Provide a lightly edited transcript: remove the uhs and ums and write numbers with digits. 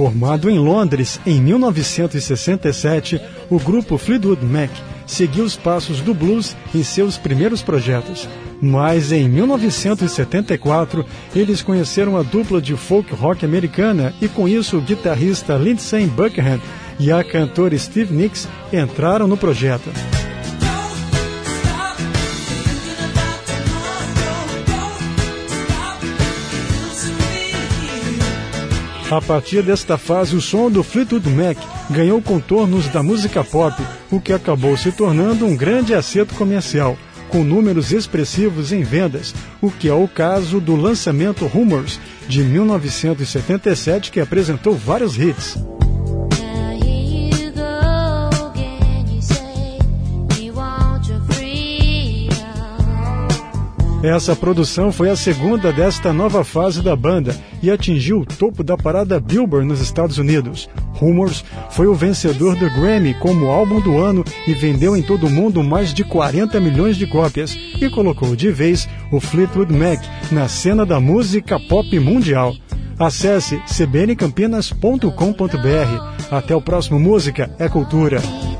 Formado em Londres em 1967, o grupo Fleetwood Mac seguiu os passos do blues em seus primeiros projetos. Mas em 1974, eles conheceram a dupla de folk rock americana e com isso o guitarrista Lindsey Buckingham e a cantora Stevie Nicks entraram no projeto. A partir desta fase, o som do Fleetwood Mac ganhou contornos da música pop, o que acabou se tornando um grande acerto comercial, com números expressivos em vendas, o que é o caso do lançamento Rumours, de 1977, que apresentou vários hits. Essa produção foi a segunda desta nova fase da banda e atingiu o topo da parada Billboard nos Estados Unidos. Rumours foi o vencedor do Grammy como álbum do ano e vendeu em todo o mundo mais de 40 milhões de cópias e colocou de vez o Fleetwood Mac na cena da música pop mundial. Acesse cbncampinas.com.br. Até o próximo Música é Cultura.